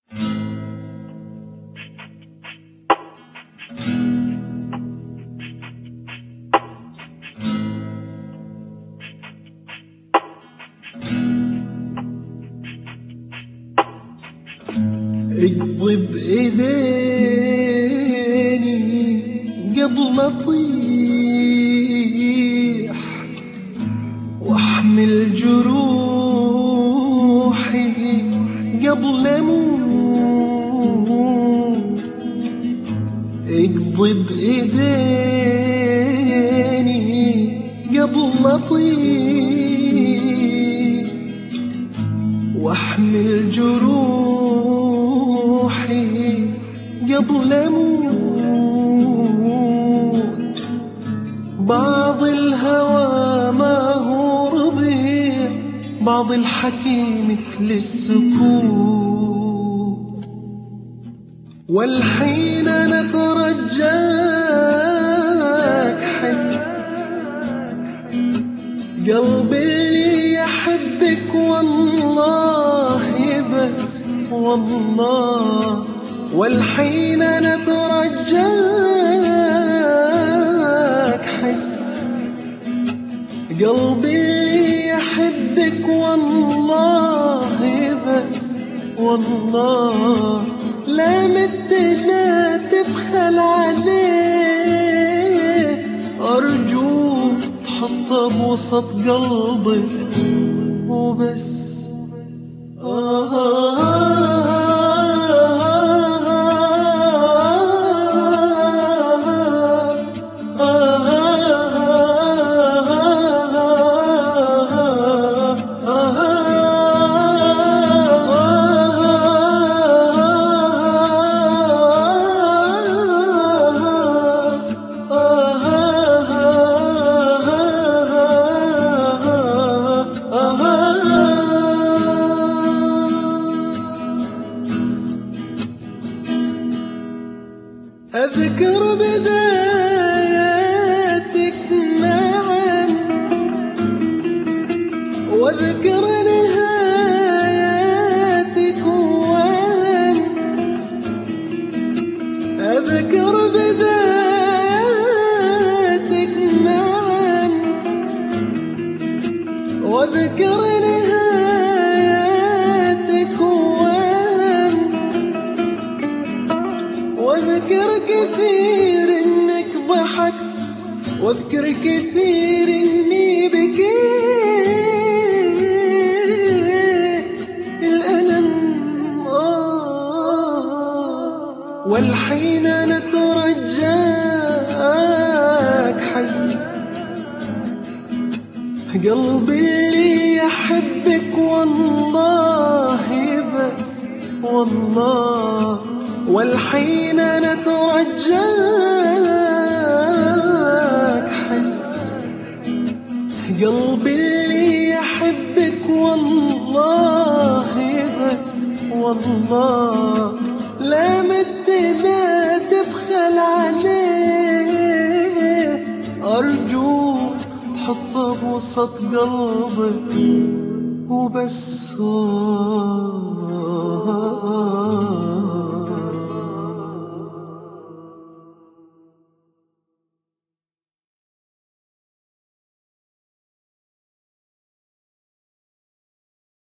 اقضي بإيديني قبل ما اطيح، واحمل جروحي قبل اموت. اقضي بإيديني قبل ما اطيح، واحمل جروحي قبل اموت. بعض الهوى ما هو ربيع، بعض الحكي مثل السكوت. والحين انا اترجاك حس قلبي اللي يحبك والله بس والله. والحين انا اترجاك حس قلبي اللي يحبك والله بس والله. لا مت لا تبخل عليه، ارجوك تحطه بوسط قلبك وبس. أذكر بداياتك نعم، وأذكر نهاياتك وهم. أذكر بداياتك نعم، وأذكر نهاياتك وهم. واذكر كثير انك ضحكت، واذكر كثير اني بكيت الألم. والحين انا اترجاك حس قلبي اللي يحبك والله بس والله. والحين انا اترجاك حس قلبي اللي يحبك والله بس والله. لا مت لا تبخل عليه، ارجوك تحطه بوسط قلبك وبس.